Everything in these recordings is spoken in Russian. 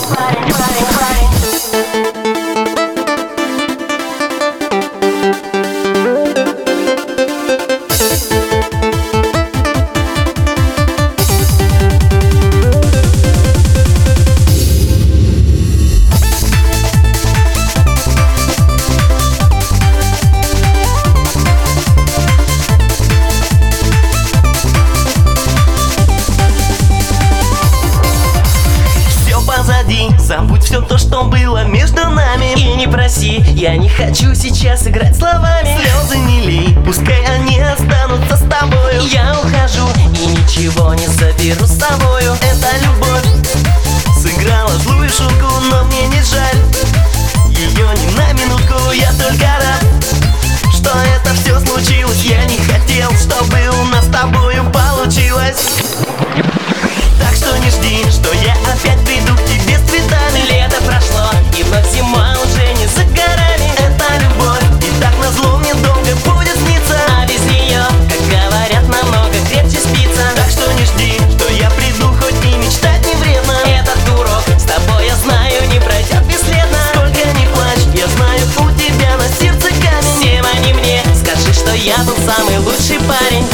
Забудь все то, что было между нами, и не проси, я не хочу сейчас играть словами. Слезы не лей, пускай они останутся с тобою. Я ухожу и ничего не заберу с собою. Эта любовь сыграла злую шутку, но мне не жаль ее ни на минутку. Я только рад, что это все случилось. Я не хотел, чтобы у нас с тобою получилось. Так что не жди, что я опять приду к тебе с цветами. Лето прошло, и вновь зима уже не за горами. Это любовь, и так назло мне долго будет сниться. А без нее, как говорят, намного крепче спится. Так что не жди, что я приду, хоть и мечтать не вредно. Этот урок с тобой, я знаю, не пройдет бесследно. Сколько ни плачь, я знаю, у тебя на сердце камень. Все они мне, скажи, что я был самый лучший парень.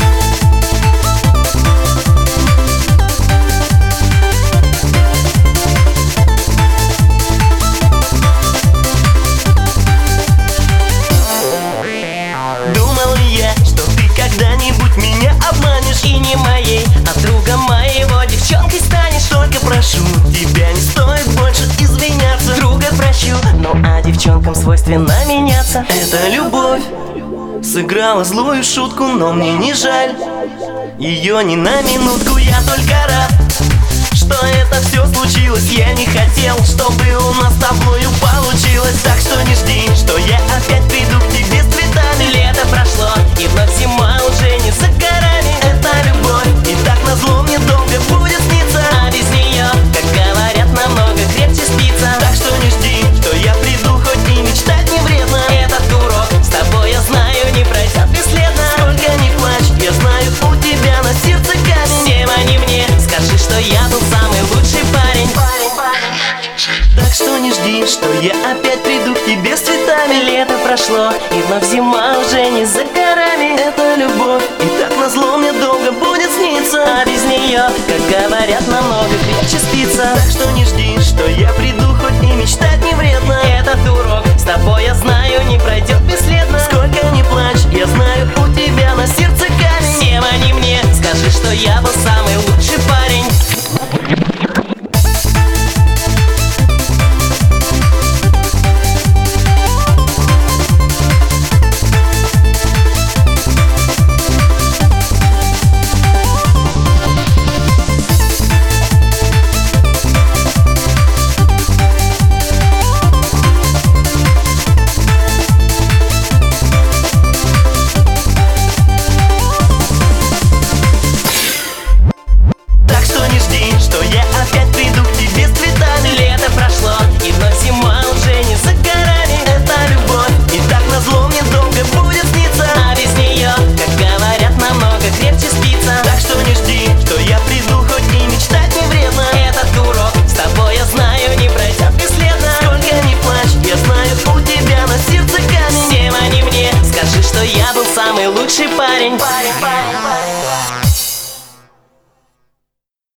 Когда-нибудь меня обманешь и не моей, а друга моего девчонкой станешь. Только прошу тебя, не стоит больше извиняться. Друга прощу, ну а девчонкам свойственно меняться. Эта любовь сыграла злую шутку, но мне не жаль ее ни на минутку. Я только рад, что это все случилось. Я не хотел, чтобы у нас с тобою получилось. Так что не жди, что я опять приду к тебе с цветами. Лето прошло, и вновь зима уже не за горами. Это любовь, и так назло мне долго будет сниться. А без нее, как говорят, намного крепче спится. Так что не жди, что я приду, хоть и мечтать не вредно. Этот урок с тобой, я знаю, не пройдет бесследно. Сколько ни плачь, я знаю, у тебя на сердце камень. Всем они мне, скажи, что я был самый лучший парень. Так что не жди, что я опять приду к тебе с цветами. Лето прошло, и вновь зима уже не за горами. Это любовь, и так назло мне долго будет сниться. А без нее, как говорят, намного крепче спится. Так что не жди, что я приду, хоть и мечтать не вредно. Этот урок с тобой, я знаю, не пройдет бесследно. Сколько ни плачь, я знаю, у тебя на сердце камень. Всем они мне, скажи, что я был самый